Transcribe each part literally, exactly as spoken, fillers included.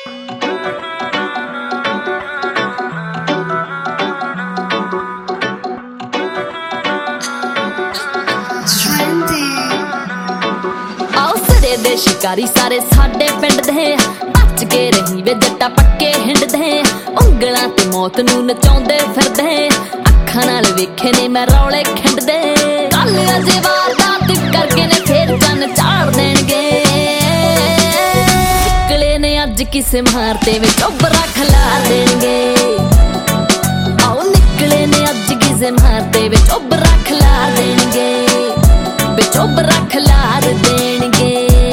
दे शिकारी सारे साडे पिंड दे बच के रही वे जट्टा पक्के हिंड दे उंगलां ते मौत नूं नचाउंदे फिरदे अखां नाल वेखे ने मैं रौले खिंड दे कल अजे वारदात करके ने फिर चन चाड़ देणगे निकले ने अज किसे मारते वे चोबरा खिलार देणगे आओ निकले ने अज किसे मारते वे चोबरा खिलार देणगे वे चोबरा खिलार देणगे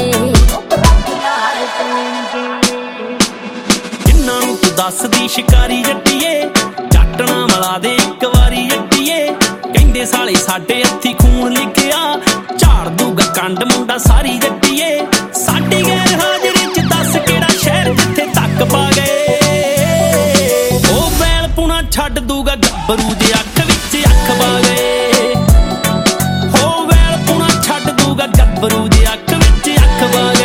दसदी शिकारी जट्टीए चटना मला दे इक वारी जट्टीए कहंदे साले साडे हत्थी खून लिखिया झाड़ दूगा कंड मुंडा सारी जट्टीए साडी गैर हाजरी च दस केड़ा शहर जिथे तक पा गए ओ बैल पुणा छड्ड दूगा गब्बरू दे अख विच अख पा गए हो बैल पुणा छड्ड दूगा गब्बरू दे अख विच अख पा गए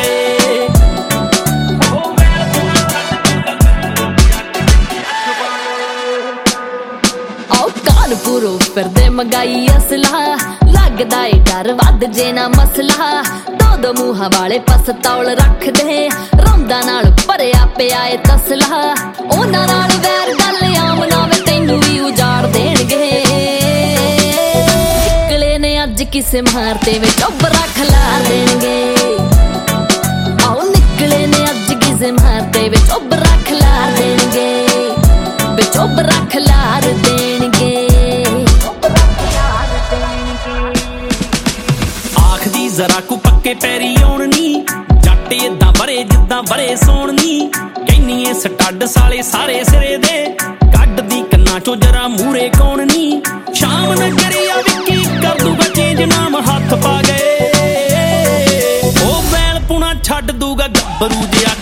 पूरो फिरदे मंगाई असला लगदा ए डर वध जे ना मसला दो दो मूहां वाले पसतौल रख दे रौंदा नाल भरिया पिया ए तसला उन्हां नाल वैर गल आम ना वे तैनूं भी उजाड़ देणगे निकले ने अज किसे मारते वे चोबरा खिलार देणगे आओ निकले ने अज किसे मारते वे चोबरा खिलार देणगे वे चोबरा खिलार देणगे जरा को पक्के पैरी आउण नी जट इदां बरे जिद्दां बरे सोण नी कहनीए स्टड साले सारे सिरे दे कड्डदी कन्नां चों जरा मूरे कौन नी शाम नगरिया विक्की कर दूगा चेंज नाम हथ पा गए ओ बैल पुणा छड्ड दूगा गब्बरू जिहा